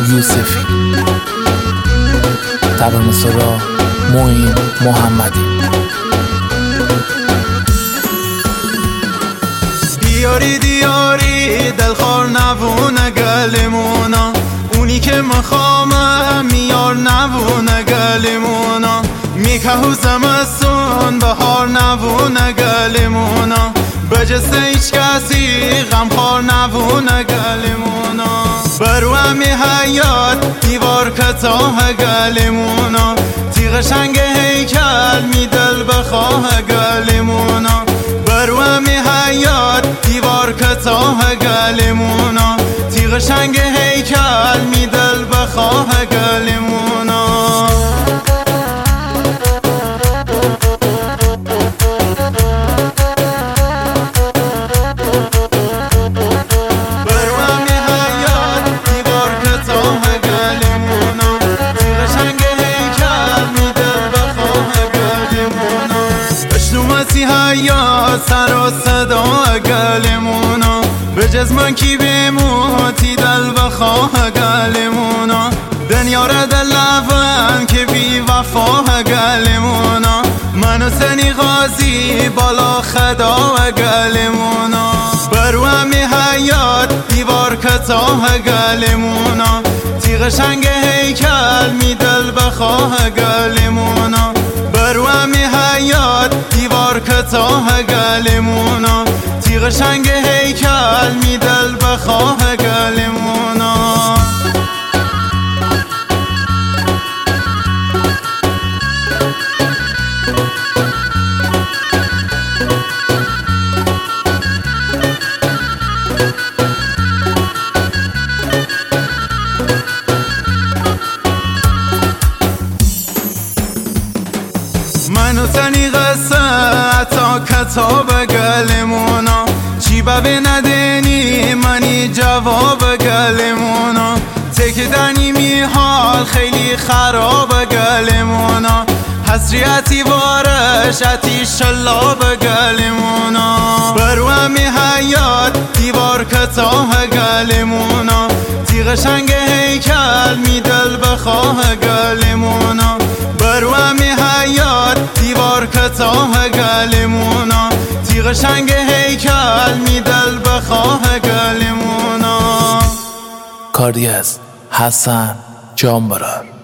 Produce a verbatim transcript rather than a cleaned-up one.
یوسفی، ترانه سرا معین محمدی. دیاری دیاری دلخوار نبونه گلیمونا، اونی که مخوامه میار نبونه گلیمونا، میکه زمستون بهار نبونه گلیمونا، بجست هیچ کسی غمخوار نبونه گلیمونا، برو همی حیات دیوار کتاه گلیمونا، تیغ شنگ هیکل می دل بخواه گلیمونا، برو همی حیات دیوار کتاه گلیمونا، تیغ شنگ هیکل می دل بخواه گلیمونا. سر و صدا گلیمونا، به جز من کی بموتی دل بخواه گلیمونا، دنیا را دل لبن که بی وفاه گلیمونا، من سنی غازی بالا خدا گلیمونا، برو همی حیات دیوار کتاه گلیمونا، تیغ شنگ هیکل می دل بخواه گلیمونا، برو همی حیات دیوار کتاه گلیمونا، تیغ شنگ هیکل می دل بخواه گلیمونا. منو تنی قصه تا کتاب گلیمونا، چی به ندنی منی جواب گلیمونا، تک دنی میحال خیلی خراب گلیمونا، حسریتی بارش اتیش لاب گلیمونا، برو همی حیات دیوار کتاه گلیمونا، تیغ شنگ هیکل می دل بخواه گلیمونا، برو همی حیات دیوار کتاه گلیمونا، تیغ شنگ هیکل می دل بخواه گلیمونا. کاری از حسن جانبران.